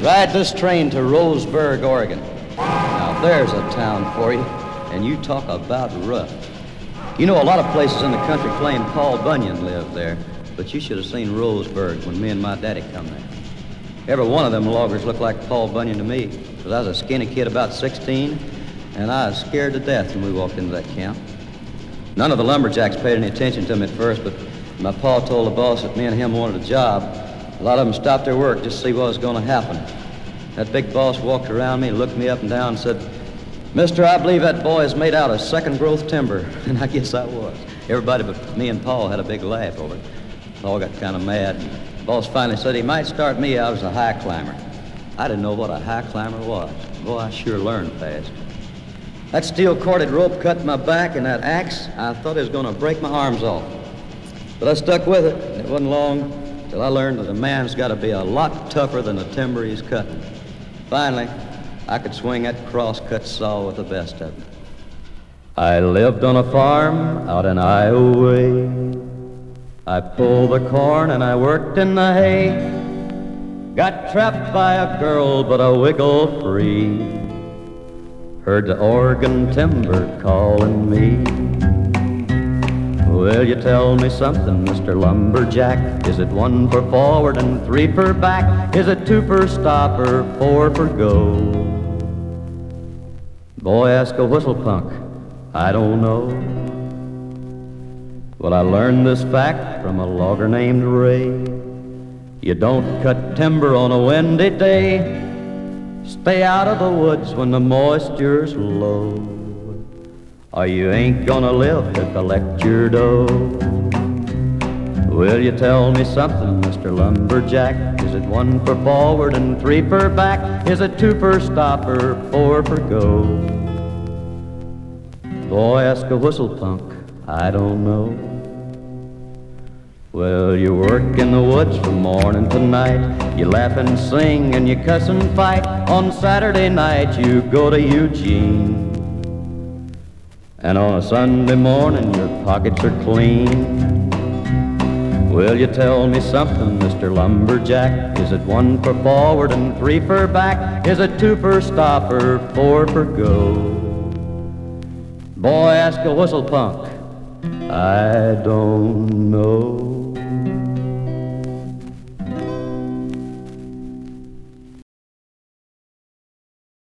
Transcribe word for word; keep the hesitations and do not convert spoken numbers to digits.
Ride this train to Roseburg, Oregon. Now there's a town for you, and you talk about rough. You know, a lot of places in the country claim Paul Bunyan lived there, but you should have seen Roseburg when me and my daddy come there. Every one of them loggers looked like Paul Bunyan to me, because I was a skinny kid about sixteen, and I was scared to death when we walked into that camp. None of the lumberjacks paid any attention to me at first, but my pa told the boss that me and him wanted a job. A lot of them stopped their work just to see what was going to happen. That big boss walked around me, looked me up and down, and said, "Mister, I believe that boy is made out of second-growth timber." And I guess I was. Everybody but me and Paul had a big laugh over it. Paul got kind of mad. The boss finally said he might start me out as a high climber. I didn't know what a high climber was. Boy, I sure learned fast. That steel-corded rope cut my back, and that axe, I thought it was going to break my arms off. But I stuck with it, and it wasn't long till I learned that a man's got to be a lot tougher than the timber he's cutting. Finally, I could swing that cross-cut saw with the best of them. I lived on a farm out in Iowa. I pulled the corn and I worked in the hay. Got trapped by a girl, but I wiggled free. Heard the Oregon timber calling me. Will you tell me something, Mister Lumberjack? Is it one for forward and three for back? Is it two for stop or four for go? Boy, ask a whistle punk, I don't know. Well, I learned this fact from a logger named Ray. You don't cut timber on a windy day. Stay out of the woods when the moisture's low, or you ain't gonna live to collect your dough. Will you tell me something, Mister Lumberjack? Is it one for forward and three for back? Is it two for stop or four for go? Boy, ask a whistle punk, I don't know. Well, you work in the woods from morning to night. You laugh and sing and you cuss and fight. On Saturday night you go to Eugene, and on a Sunday morning your pockets are clean. Will you tell me something, Mister Lumberjack? Is it one for forward and three for back? Is it two for stop or four for go? Boy, ask a whistle punk, I don't know.